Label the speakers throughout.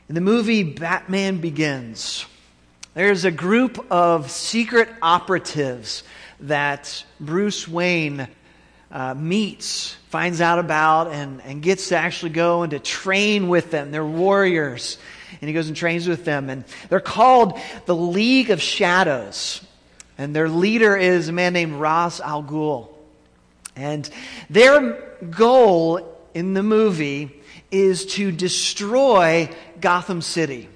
Speaker 1: In the movie Batman Begins, there's a group of secret operatives that Bruce Wayne meets, finds out about, and gets to actually go and to train with them. They're warriors. And he goes and trains with them. And they're called the League of Shadows. And their leader is a man named Ra's al Ghul. And their goal in the movie is to destroy Gotham City.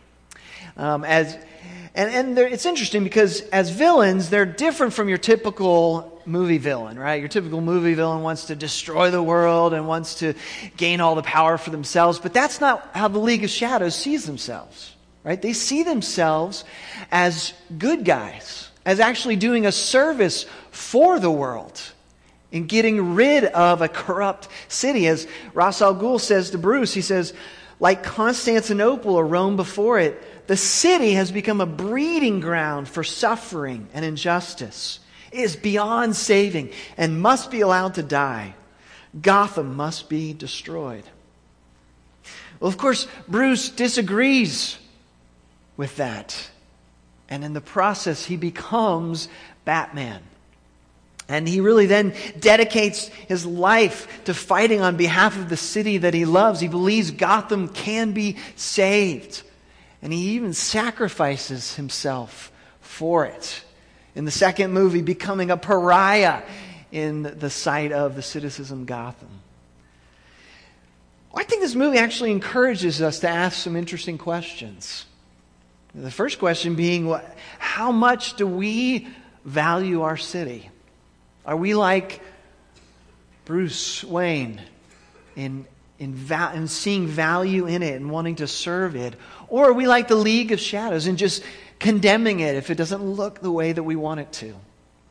Speaker 1: It's interesting because as villains, they're different from your typical movie villain, right? Your typical movie villain wants to destroy the world and wants to gain all the power for themselves. But that's not how the League of Shadows sees themselves, right? They see themselves as good guys, as actually doing a service for the world in getting rid of a corrupt city. As Ra's al Ghul says to Bruce, he says, like Constantinople or Rome before it, the city has become a breeding ground for suffering and injustice. It is beyond saving and must be allowed to die. Gotham must be destroyed. Well, of course, Bruce disagrees with that. And in the process, he becomes Batman. And he really then dedicates his life to fighting on behalf of the city that he loves. He believes Gotham can be saved. And he even sacrifices himself for it. In the second movie, becoming a pariah in the sight of the citizens of Gotham. I think this movie actually encourages us to ask some interesting questions. The first question being, how much do we value our city? Are we like Bruce Wayne in seeing value in it and wanting to serve it? Or are we like the League of Shadows and just condemning it if it doesn't look the way that we want it to?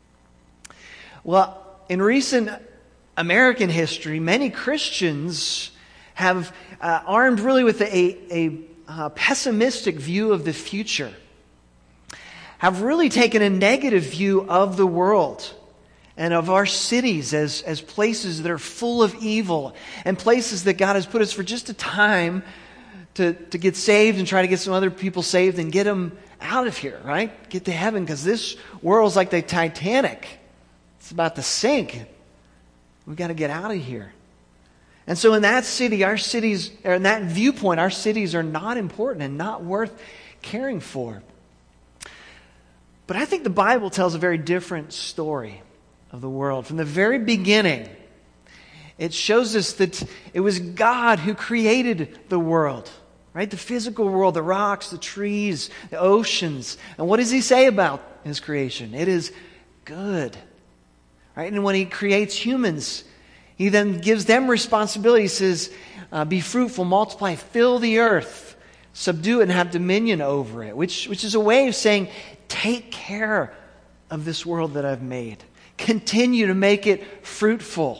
Speaker 1: Well, in recent American history, many Christians have armed really with a pessimistic view of the future, have really taken a negative view of the world and of our cities as places that are full of evil and places that God has put us for just a time to get saved and try to get some other people saved and get them out of here, right? Get to heaven, because this world's like the Titanic. It's about to sink. We've got to get out of here. And so in that city, in that viewpoint, our cities are not important and not worth caring for. But I think the Bible tells a very different story of the world. From the very beginning, it shows us that it was God who created the world, right? The physical world, the rocks, the trees, the oceans. And what does he say about his creation? It is good, right? And when he creates humans, he then gives them responsibility. He says, be fruitful, multiply, fill the earth, subdue it, and have dominion over it, which is a way of saying, take care of this world that I've made. Continue to make it fruitful.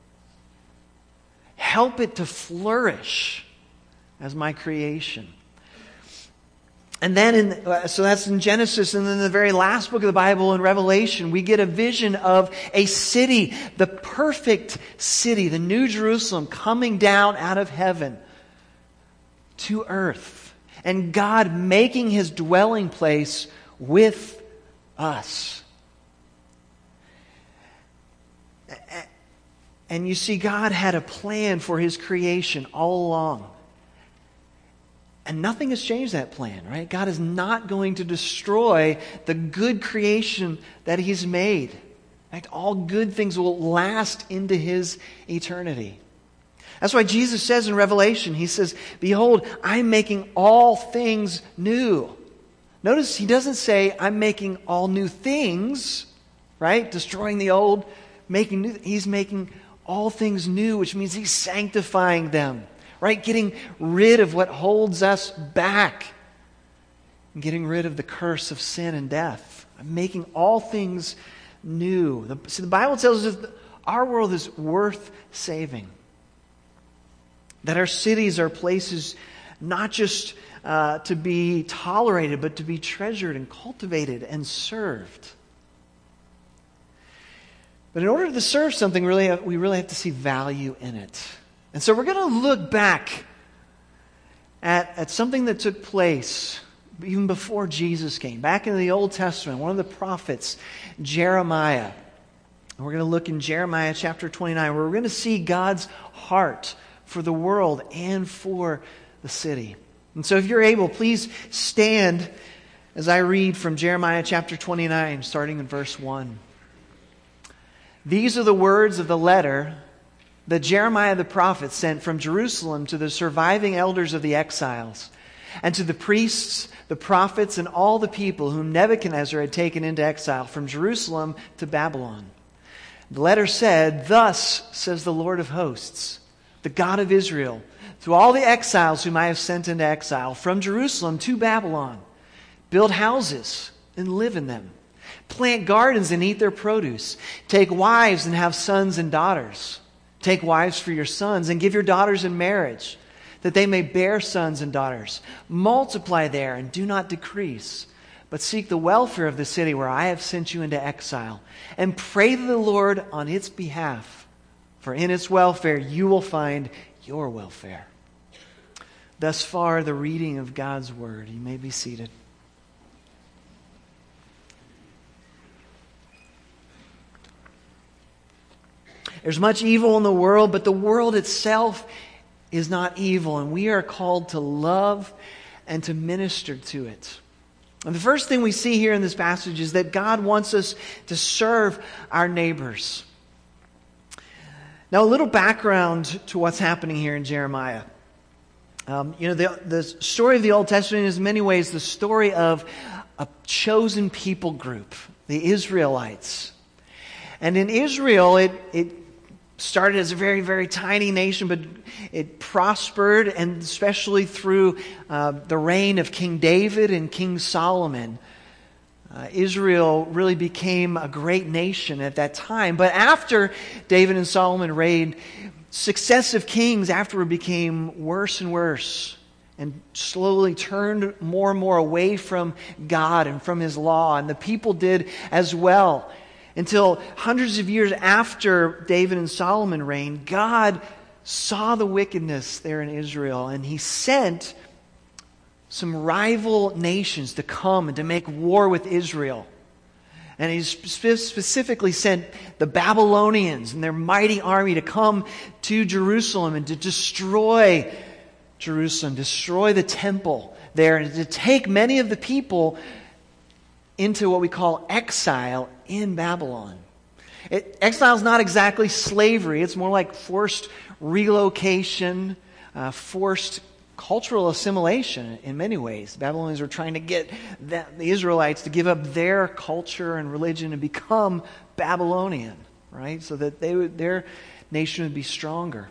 Speaker 1: Help it to flourish as my creation. And then, so that's in Genesis, and then in the very last book of the Bible, in Revelation, we get a vision of a city, the perfect city, the New Jerusalem, coming down out of heaven to earth. And God making his dwelling place with us. And you see, God had a plan for his creation all along. And nothing has changed that plan, right? God is not going to destroy the good creation that he's made. In fact, all good things will last into his eternity. That's why Jesus says in Revelation, he says, behold, I'm making all things new. Notice he doesn't say, I'm making all new things, right? Destroying the old, making new. He's making all things new, which means he's sanctifying them, right? Getting rid of what holds us back and getting rid of the curse of sin and death. I'm making all things new. So the Bible tells us that our world is worth saving. That our cities are places not just to be tolerated, but to be treasured and cultivated and served. But in order to serve something, we really have to see value in it. And so we're going to look back at something that took place even before Jesus came. Back in the Old Testament, one of the prophets, Jeremiah. And we're going to look in Jeremiah chapter 29, where we're going to see God's heart for the world and for the city. And so if you're able, please stand as I read from Jeremiah chapter 29, starting in verse 1. These are the words of the letter that Jeremiah the prophet sent from Jerusalem to the surviving elders of the exiles, and to the priests, the prophets, and all the people whom Nebuchadnezzar had taken into exile from Jerusalem to Babylon. The letter said, "Thus says the Lord of hosts, the God of Israel, to all the exiles whom I have sent into exile from Jerusalem to Babylon, build houses and live in them. Plant gardens and eat their produce. Take wives and have sons and daughters. Take wives for your sons and give your daughters in marriage, that they may bear sons and daughters. Multiply there and do not decrease, but seek the welfare of the city where I have sent you into exile, and pray to the Lord on its behalf, for in its welfare you will find your welfare." Thus far, the reading of God's word. You may be seated. There's much evil in the world, but the world itself is not evil, and we are called to love and to minister to it. And the first thing we see here in this passage is that God wants us to serve our neighbors. Now, a little background to what's happening here in Jeremiah. The story of the Old Testament is in many ways the story of a chosen people group, the Israelites. And in Israel, it started as a very, very tiny nation, but it prospered, and especially through the reign of King David and King Solomon. Israel really became a great nation at that time. But after David and Solomon reigned, successive kings afterward became worse and worse, and slowly turned more and more away from God and from His law. And the people did as well. Until hundreds of years after David and Solomon reigned, God saw the wickedness there in Israel, and He sent some rival nations to come and to make war with Israel. And He specifically sent the Babylonians and their mighty army to come to Jerusalem and to destroy Jerusalem, destroy the temple there, and to take many of the people into what we call exile in Babylon. Exile is not exactly slavery. It's more like forced relocation, forced cultural assimilation in many ways. The Babylonians were trying to get the Israelites to give up their culture and religion and become Babylonian, right? So that their nation would be stronger.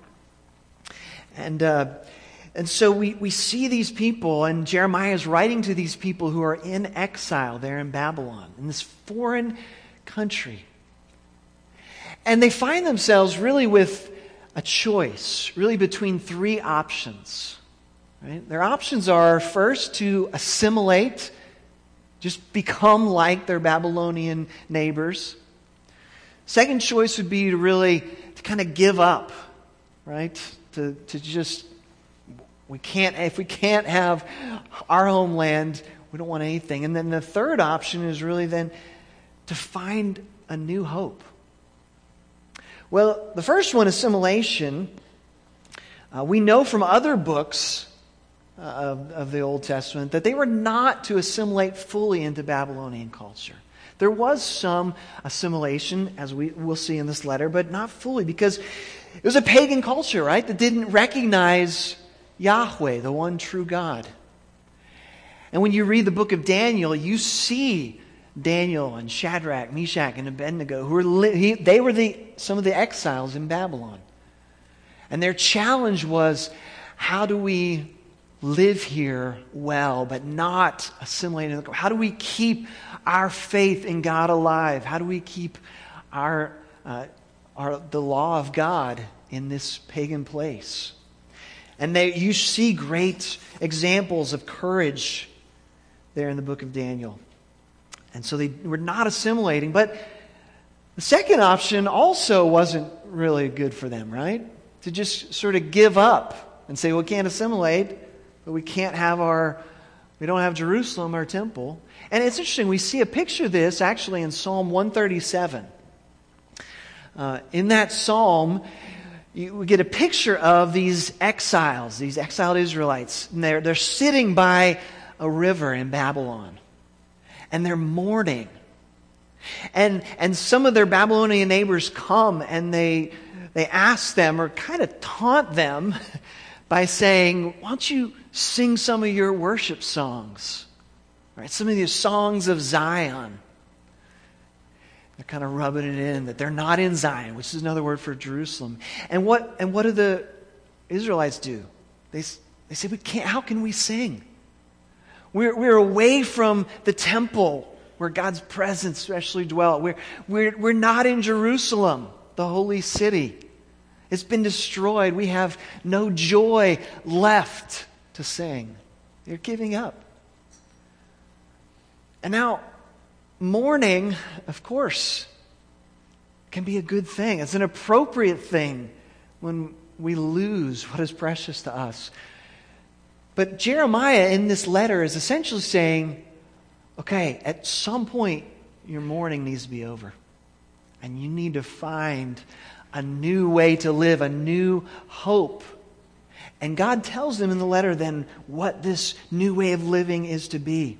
Speaker 1: And so we see these people, and Jeremiah is writing to these people who are in exile there in Babylon, in this foreign country. And they find themselves really with a choice, really between three options. Right? Their options are, first, to assimilate, just become like their Babylonian neighbors. Second choice would be to kind of give up, right? To just... if we can't have our homeland, we don't want anything. And then the third option is really then to find a new hope. Well, the first one, assimilation, we know from other books of the Old Testament that they were not to assimilate fully into Babylonian culture. There was some assimilation, as we will see in this letter, but not fully, because it was a pagan culture, right, that didn't recognize Yahweh, the one true God. And when you read the book of Daniel, you see Daniel and Shadrach, Meshach, and Abednego, they were some of the exiles in Babylon. And their challenge was, how do we live here well, but not assimilate? How do we keep our faith in God alive? How do we keep the law of God in this pagan place? And you see great examples of courage there in the book of Daniel. And so they were not assimilating. But the second option also wasn't really good for them, right? To just sort of give up and say, well, we can't assimilate. but we don't have Jerusalem, our temple. And it's interesting, we see a picture of this actually in Psalm 137. In that psalm, we get a picture of these exiles, these exiled Israelites. And they're sitting by a river in Babylon. And they're mourning. And some of their Babylonian neighbors come and they ask them or kind of taunt them by saying, why don't you sing some of your worship songs? Right? Some of these songs of Zion. They're kind of rubbing it in that they're not in Zion, which is another word for Jerusalem. And what do the Israelites do? They say, we can't. How can we sing? We're away from the temple where God's presence especially dwelt. We're not in Jerusalem, the holy city. It's been destroyed. We have no joy left to sing. They're giving up. And now, mourning, of course, can be a good thing. It's an appropriate thing when we lose what is precious to us. But Jeremiah in this letter is essentially saying, okay, at some point, your mourning needs to be over. And you need to find a new way to live, a new hope. And God tells them in the letter then what this new way of living is to be.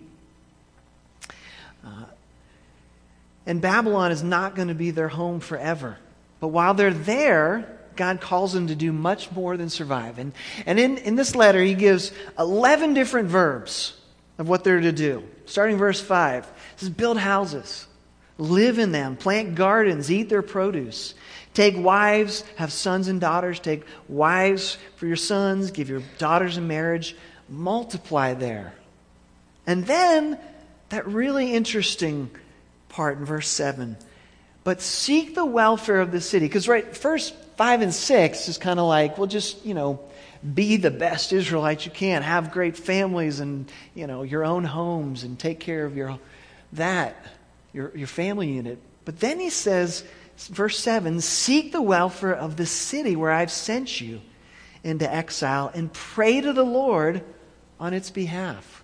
Speaker 1: And Babylon is not going to be their home forever. But while they're there, God calls them to do much more than survive. And in this letter, he gives 11 different verbs of what they're to do. Starting verse 5. It says, build houses, live in them, plant gardens, eat their produce. Take wives, have sons and daughters. Take wives for your sons, give your daughters in marriage. Multiply there. And then, that really interesting part in verse 7. But seek the welfare of the city. Because first 5 and 6 is kind of like, well, just, be the best Israelite you can. Have great families and, your own homes and take care of your family unit. But then he says, verse 7, seek the welfare of the city where I've sent you into exile and pray to the Lord on its behalf.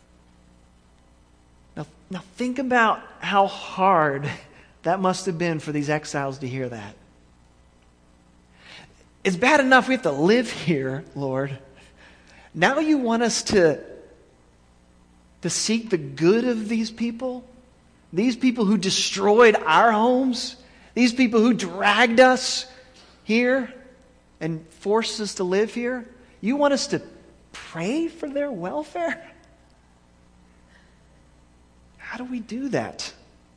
Speaker 1: Now think about how hard that must have been for these exiles to hear that. It's bad enough we have to live here, Lord. Now you want us to seek the good of these people who destroyed our homes, these people who dragged us here and forced us to live here. You want us to pray for their welfare? How do we do that?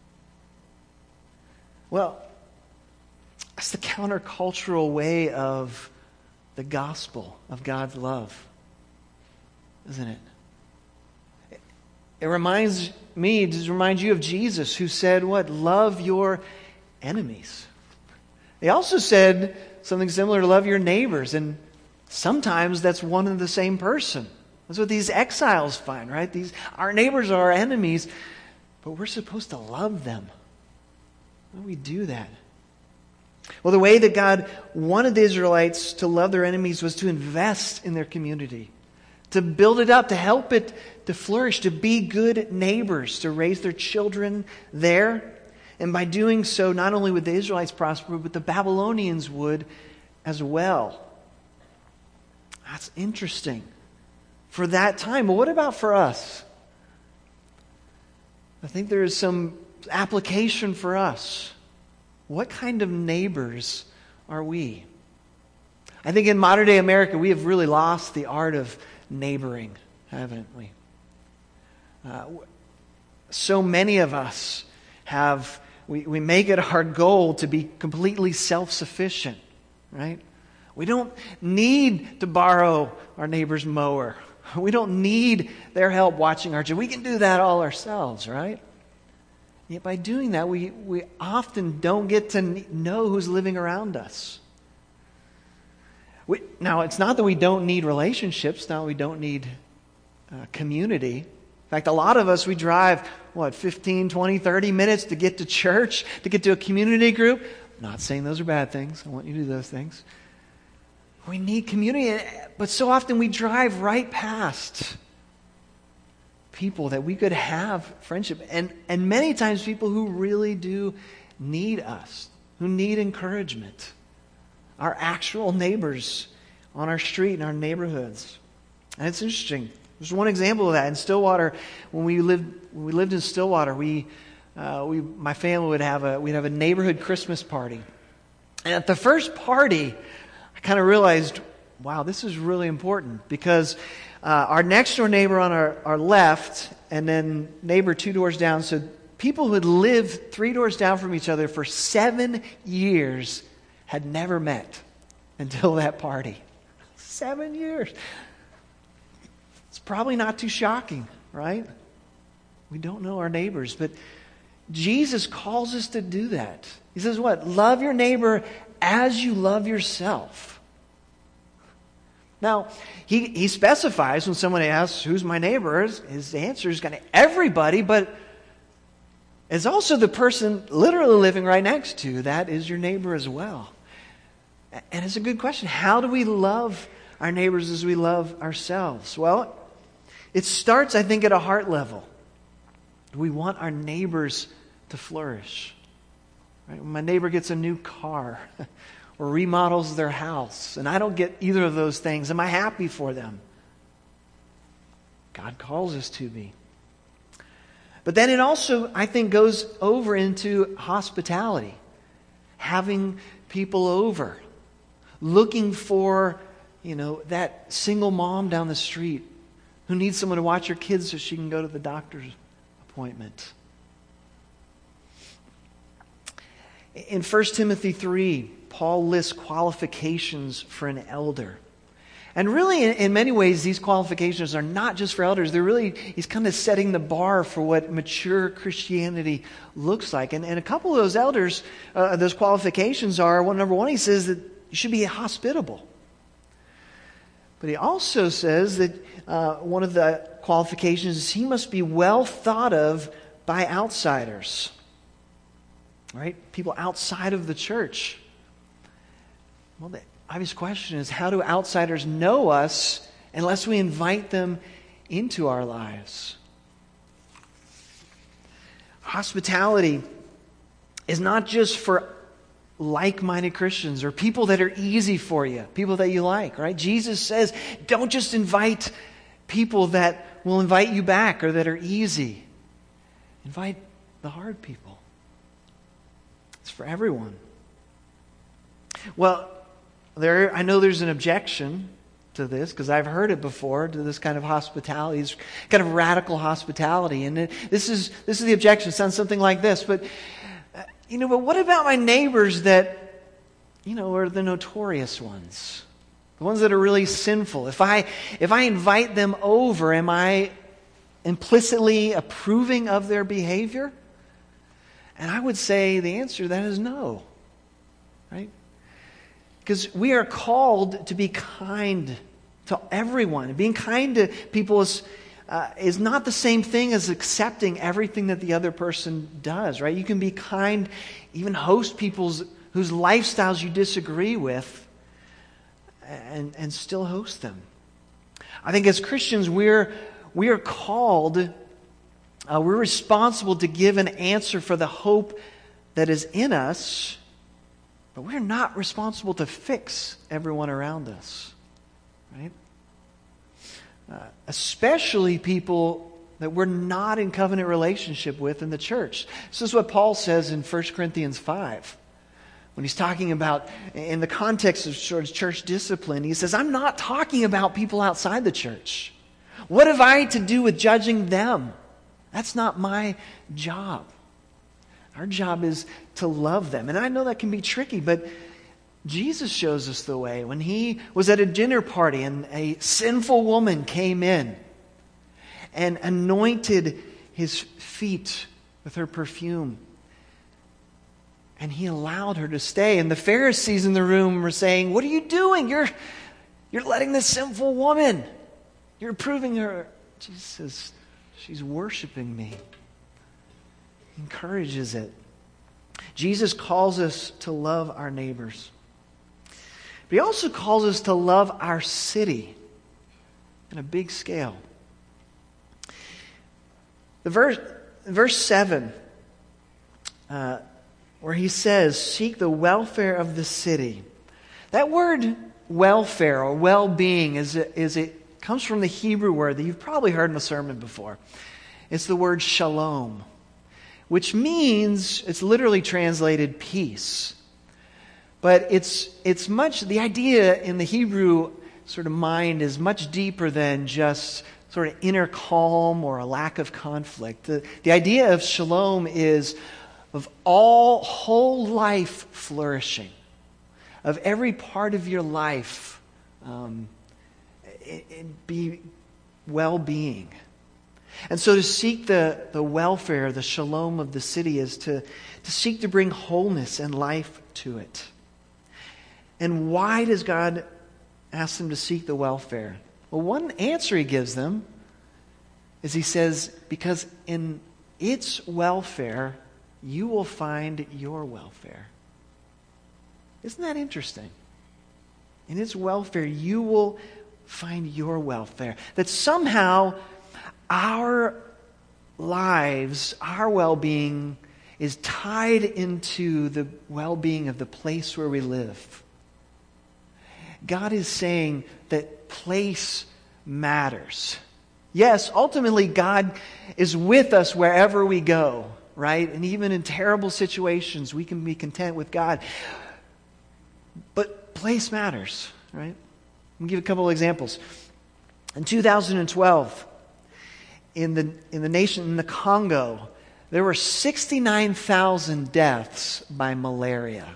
Speaker 1: Well, that's the countercultural way of the gospel of God's love, isn't it? It reminds you of Jesus, who said what? Love your enemies. He also said something similar to love your neighbors, and sometimes that's one and the same person. That's what these exiles find, right? Our neighbors are our enemies, but we're supposed to love them. How do we do that? Well, the way that God wanted the Israelites to love their enemies was to invest in their community, to build it up, to help it to flourish, to be good neighbors, to raise their children there. And by doing so, not only would the Israelites prosper, but the Babylonians would as well. That's interesting for that time. But what about for us? I think there is some application for us. What kind of neighbors are we? I think in modern day America, we have really lost the art of neighboring, haven't we? So many of us we make it our goal to be completely self-sufficient, right? We don't need to borrow our neighbor's mower. We don't need their help watching our children. We can do that all ourselves, right? Yet by doing that, we often don't get to know who's living around us. Now, it's not that we don't need relationships. Now, we don't need community. In fact, a lot of us, we drive, 15, 20, 30 minutes to get to church, to get to a community group. I'm not saying those are bad things. I want you to do those things. We need community, but so often we drive right past people that we could have friendship. And many times people who really do need us, who need encouragement. Our actual neighbors on our street, in our neighborhoods. And it's interesting. There's one example of that. In Stillwater, when we lived in Stillwater, my family we'd have a neighborhood Christmas party. And at the first party, I kind of realized, wow, this is really important, because our next door neighbor on our left, and then neighbor 2 doors down, so people who had lived 3 doors down from each other for 7 years had never met until that party. 7 years. It's probably not too shocking, right? We don't know our neighbors, but Jesus calls us to do that. He says what? Love your neighbor as you love yourself. Now, he specifies when someone asks, who's my neighbor? His answer is kind of everybody, but it's also the person literally living right next to you. That is your neighbor as well. And it's a good question. How do we love our neighbors as we love ourselves? Well, it starts, I think, at a heart level. We want our neighbors to flourish. Right? When my neighbor gets a new car or remodels their house, and I don't get either of those things, am I happy for them? God calls us to be. But then it also, I think, goes over into hospitality. Having people over. Looking for, that single mom down the street who needs someone to watch her kids so she can go to the doctor's appointment. In 1 Timothy 3, Paul lists qualifications for an elder. And really, in many ways, these qualifications are not just for elders. He's kind of setting the bar for what mature Christianity looks like. And a couple of those elders, those qualifications are, number one, he says that you should be hospitable. But he also says that one of the qualifications is he must be well thought of by outsiders. Right? People outside of the church. Well, the obvious question is, how do outsiders know us unless we invite them into our lives? Hospitality is not just for like-minded Christians or people that are easy for you, people that you like, right? Jesus says, don't just invite people that will invite you back or that are easy. Invite the hard people. It's for everyone. Well, I know there's an objection to this, because I've heard it before, to this kind of hospitality, this kind of radical hospitality. And this is the objection. It sounds something like this. But what about my neighbors that, are the notorious ones? The ones that are really sinful. If I invite them over, am I implicitly approving of their behavior? And I would say the answer to that is no. Right? Because we are called to be kind to everyone. Being kind to people is not the same thing as accepting everything that the other person does, right? You can be kind, even host people whose lifestyles you disagree with, and still host them. I think as Christians, we are called, we're responsible to give an answer for the hope that is in us, but we're not responsible to fix everyone around us, right? Especially people that we're not in covenant relationship with in the church. This is what Paul says in 1 Corinthians 5. When he's talking about, in the context of church discipline, he says, I'm not talking about people outside the church. What have I to do with judging them? That's not my job. Our job is to love them. And I know that can be tricky, but Jesus shows us the way. When he was at a dinner party and a sinful woman came in and anointed his feet with her perfume, and he allowed her to stay. And the Pharisees in the room were saying, what are you doing? You're letting this sinful woman. You're approving her. Jesus says, she's worshiping me. He encourages it. Jesus calls us to love our neighbors. But he also calls us to love our city on a big scale. The verse 7, where he says, seek the welfare of the city. That word welfare or well-being it comes from the Hebrew word that you've probably heard in a sermon before. It's the word shalom, which means, it's literally translated peace. But the idea in the Hebrew sort of mind is much deeper than just sort of inner calm or a lack of conflict. The idea of shalom is of whole life flourishing, of every part of your life be well-being. And so to seek the welfare, the shalom of the city is to seek to bring wholeness and life to it. And why does God ask them to seek the welfare? Well, one answer he gives them is he says, because in its welfare, you will find your welfare. Isn't that interesting? In its welfare, you will find your welfare. That somehow our lives, our well-being is tied into the well-being of the place where we live. God is saying that place matters. Yes, ultimately God is with us wherever we go, right? And even in terrible situations, we can be content with God. But place matters, right? I'll give a couple of examples. In 2012, in the nation, in the Congo, there were 69,000 deaths by malaria.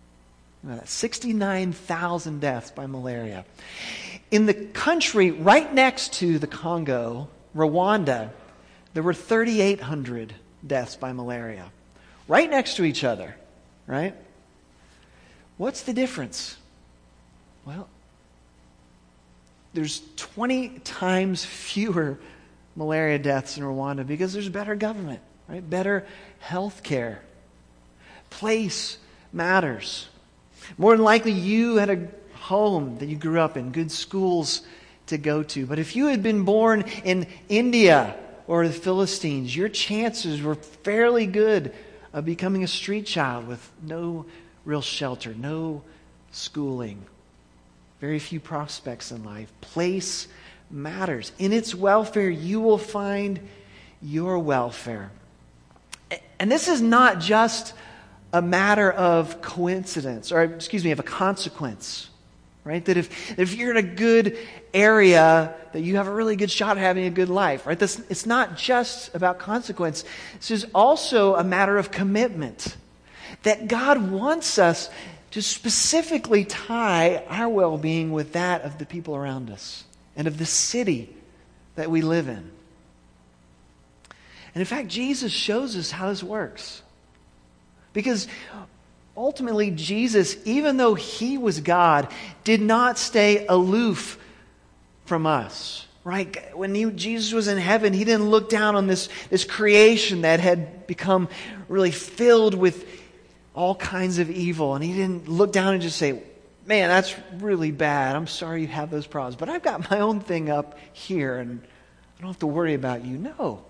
Speaker 1: 69,000 deaths by malaria. In the country right next to the Congo, Rwanda, there were 3,800 deaths by malaria. Right next to each other, right? What's the difference? Well, there's 20 times fewer malaria deaths in Rwanda because there's better government, right? Better health care. Place matters. More than likely, you had a home that you grew up in, good schools to go to. But if you had been born in India or the Philistines, your chances were fairly good of becoming a street child with no real shelter, no schooling, very few prospects in life. Place matters. In its welfare, you will find your welfare. And this is not just a matter of coincidence, or of a consequence, right? That if you're in a good area, that you have a really good shot at having a good life, right? It's not just about consequence. This is also a matter of commitment. That God wants us to specifically tie our well-being with that of the people around us and of the city that we live in. And in fact, Jesus shows us how this works. Because ultimately, Jesus, even though he was God, did not stay aloof from us. Right? When Jesus was in heaven, he didn't look down on this creation that had become really filled with all kinds of evil. And he didn't look down and just say, man, that's really bad. I'm sorry you have those problems. But I've got my own thing up here and I don't have to worry about you. No.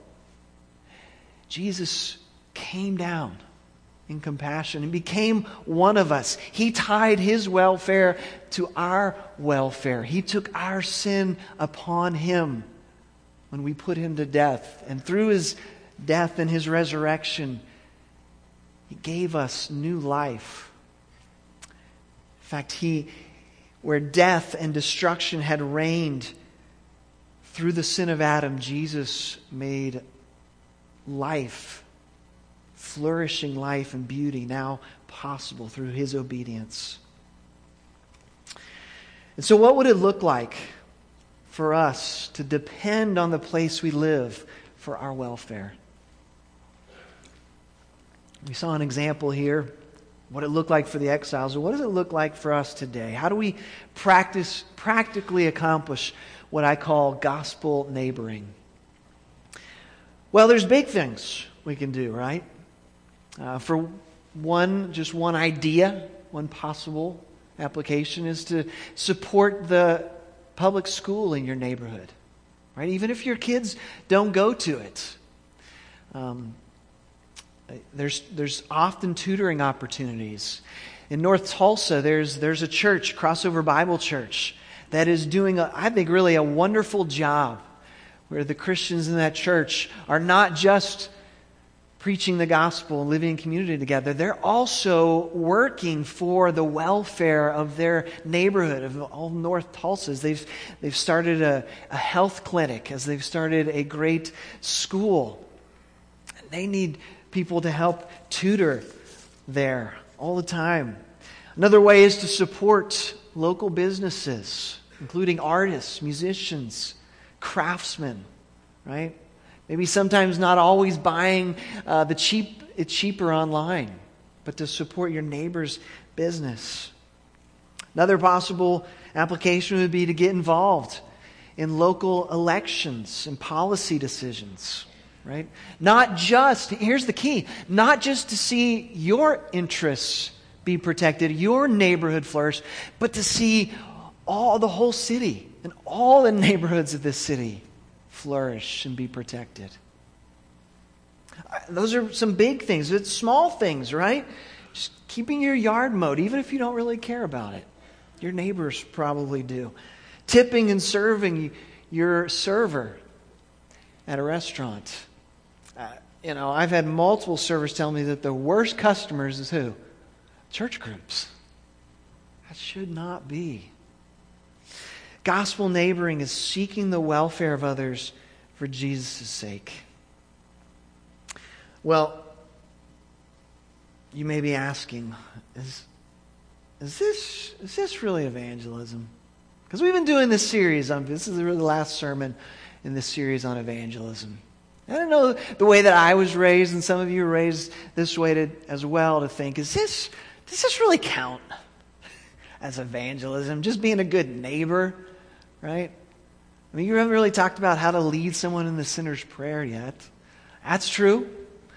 Speaker 1: Jesus came down in compassion and became one of us. He tied his welfare to our welfare. He took our sin upon him when we put him to death. And through his death and his resurrection, he gave us new life. In fact, where death and destruction had reigned through the sin of Adam, Jesus made life, flourishing life and beauty now possible through his obedience. And so what would it look like for us to depend on the place we live for our welfare? We saw an example here, what it looked like for the exiles. What does it look like for us today? How do we practically accomplish what I call gospel neighboring? Well, there's big things we can do, right? For one idea, one possible application is to support the public school in your neighborhood, right? Even if your kids don't go to it. There's often tutoring opportunities. In North Tulsa, there's a church, Crossover Bible Church, that is doing, I think, really a wonderful job, where the Christians in that church are not just preaching the gospel and living in community together. They're also working for the welfare of their neighborhood, of all North Tulsas. They've started a health clinic, as they've started a great school. They need people to help tutor there all the time. Another way is to support local businesses, including artists, musicians, craftsmen, right? Maybe sometimes not always buying it cheaper online, but to support your neighbor's business. Another possible application would be to get involved in local elections and policy decisions, right? Here's the key, not just to see your interests be protected, your neighborhood flourish, but to see the whole city and all the neighborhoods of this city flourish and be protected. Those are some big things. It's small things, right? Just keeping your yard mowed, even if you don't really care about it. Your neighbors probably do. Tipping and serving your server at a restaurant. I've had multiple servers tell me that the worst customers is who? Church groups. That should not be. Gospel neighboring is seeking the welfare of others for Jesus' sake. Well, you may be asking, is this really evangelism? Because we've been doing this series this is really the last sermon in this series on evangelism. I don't know the way that I was raised, and some of you were raised this way as well, to think, does this really count as evangelism? Just being a good neighbor, right? I mean, you haven't really talked about how to lead someone in the sinner's prayer yet. That's true.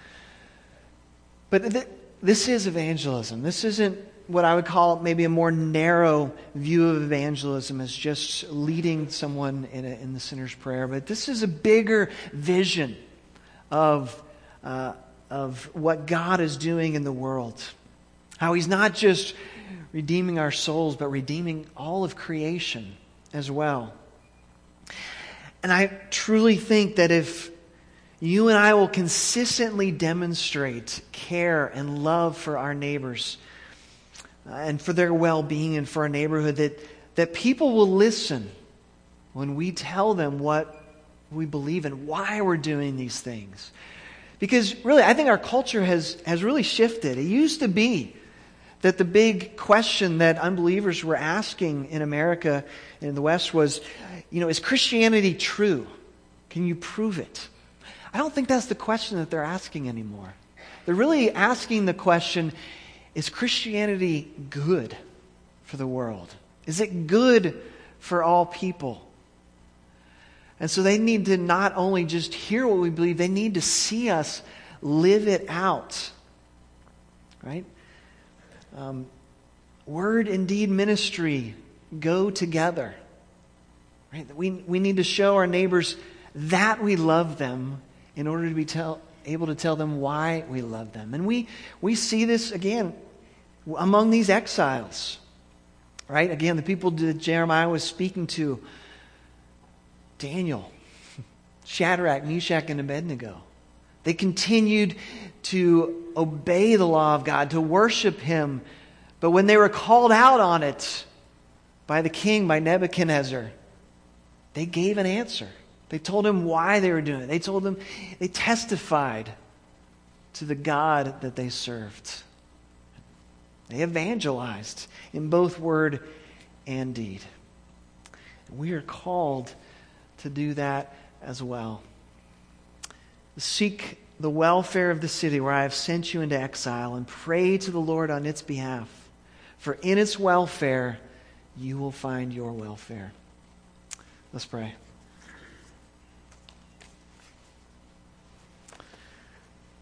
Speaker 1: But this is evangelism. This isn't what I would call maybe a more narrow view of evangelism, as just leading someone in the sinner's prayer. But this is a bigger vision of what God is doing in the world. How He's not just redeeming our souls, but redeeming all of creation as well. And I truly think that if you and I will consistently demonstrate care and love for our neighbors and for their well-being and for our neighborhood, that people will listen when we tell them what we believe and why we're doing these things. Because really, I think our culture has really shifted. It used to be that the big question that unbelievers were asking in America and in the West was, is Christianity true? Can you prove it? I don't think that's the question that they're asking anymore. They're really asking the question, is Christianity good for the world? Is it good for all people? And so they need to not only just hear what we believe, they need to see us live it out. Right? Word and deed ministry go together. Right? We need to show our neighbors that we love them in order to be able to tell them why we love them. And we see this again among these exiles. Right? Again, the people that Jeremiah was speaking to, Daniel, Shadrach, Meshach, and Abednego. They continued to obey the law of God, to worship Him. But when they were called out on it by the king, by Nebuchadnezzar, they gave an answer. They told him why they were doing it. They testified to the God that they served. They evangelized in both word and deed. We are called to do that as well. Seek the welfare of the city where I have sent you into exile, and pray to the Lord on its behalf. For in its welfare, you will find your welfare. Let's pray.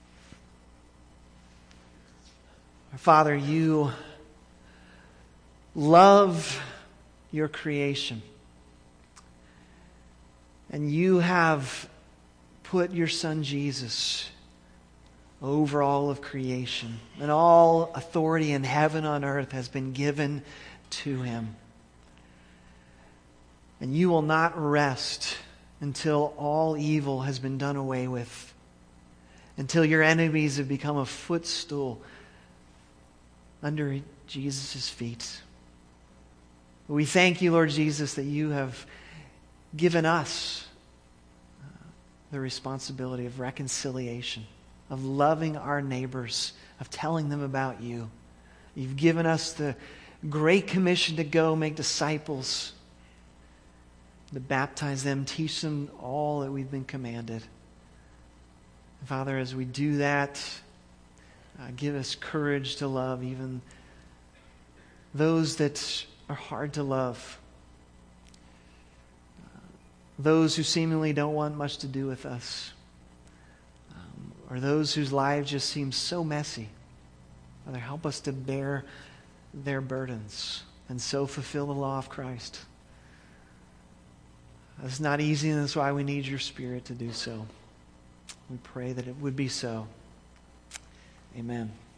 Speaker 1: Our Father, you love your creation. And you have put your Son Jesus over all of creation. And all authority in heaven and on earth has been given to him. And you will not rest until all evil has been done away with. Until your enemies have become a footstool under Jesus' feet. We thank you, Lord Jesus, that you have given us the responsibility of reconciliation, of loving our neighbors, of telling them about you. You've given us the great commission to go make disciples, to baptize them, teach them all that we've been commanded. And Father, as we do that, give us courage to love even those that are hard to love. Those who seemingly don't want much to do with us. Or those whose lives just seem so messy. Father, help us to bear their burdens and so fulfill the law of Christ. It's not easy, and that's why we need your Spirit to do so. We pray that it would be so. Amen.